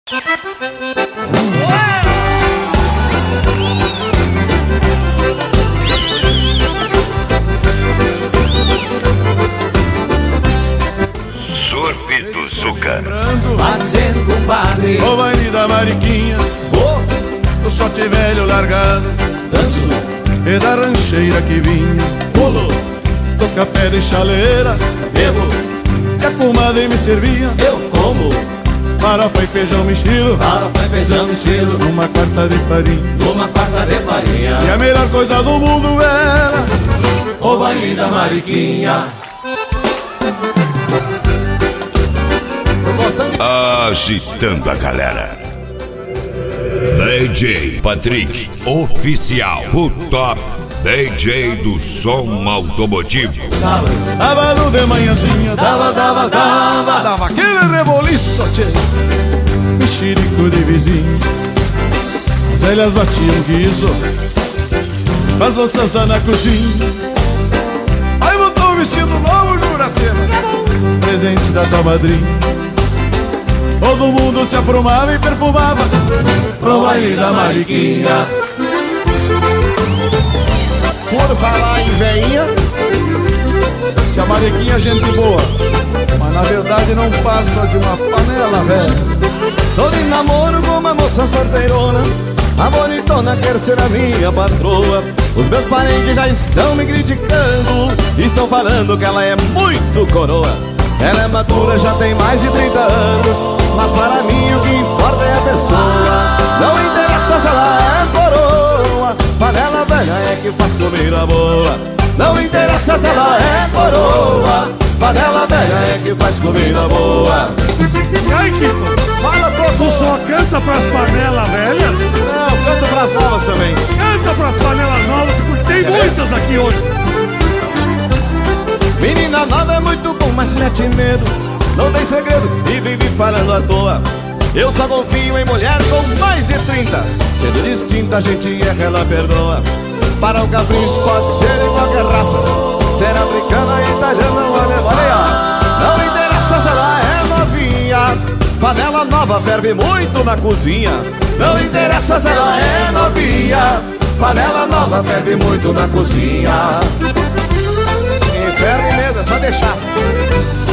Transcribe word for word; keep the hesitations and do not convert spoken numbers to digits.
Surf do Zuca. Vai dizendo, compadre, Ô baile da Mariquinha, oh, o shot velho largado danço, e da rancheira que vinha, pulo, do café de chaleira, bebo, que a comadre me servia, eu como, farofa e feijão mexido, farofa e feijão mexido, numa quarta de farinha. numa quarta de farinha. E a melhor coisa do mundo era O baile da Mariquinha. Agitando a galera. D J Patrick, oficial, o top D J do som automotivo. sábado de manhãzinha, Dava, dava, dava, dava aquele reboliço, tchê, mexerico de vizinho. Velhas batiam guiso, as louças lá na cozinha. Aí botou um vestido novo, Juracena, presente da tua madrinha. Todo mundo se aprumava e perfumava pro baile da Mariquinha. Por falar em veinha, tia Mariquinha, gente boa, mas na verdade não passa de uma panela velha. Tô de namoro com uma moça sorteirona, a bonitona quer ser a minha patroa. Os meus parentes já estão me criticando, estão falando que ela é muito coroa. Ela é madura, já tem mais de trinta anos, mas para mim o que importa é a pessoa. Não interessa se ela é coroa, panela velha é que faz comida boa. Não interessa se ela é coroa, panela velha é que faz comida boa. E aí, Kiko? Fala, Tu todo só canta pras panelas velhas? Não, canto pras novas também. Canta pras panelas novas, porque tem muitas aqui hoje. Menina nova é muito bom, mas mete medo, não tem segredo e vive falando à toa. Eu só confio em mulher com mais de trinta, sendo distinta a gente erra, ela perdoa. Para o capricho pode ser em qualquer raça, ser africana, italiana ou alemã. Não interessa se ela é novinha, panela nova ferve muito na cozinha. Não interessa se ela é novinha, panela nova ferve muito na cozinha. Ferve mesmo, é só deixar.